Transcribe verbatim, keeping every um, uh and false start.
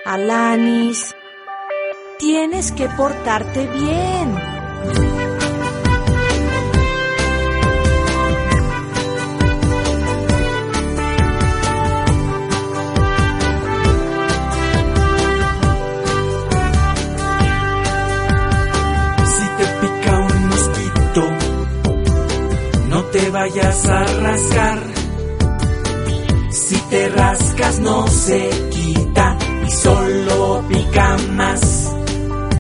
Alanis, tienes que portarte bien. Si te pica un mosquito, no te vayas a rascar. Si te rascas no se quita y solo pica más.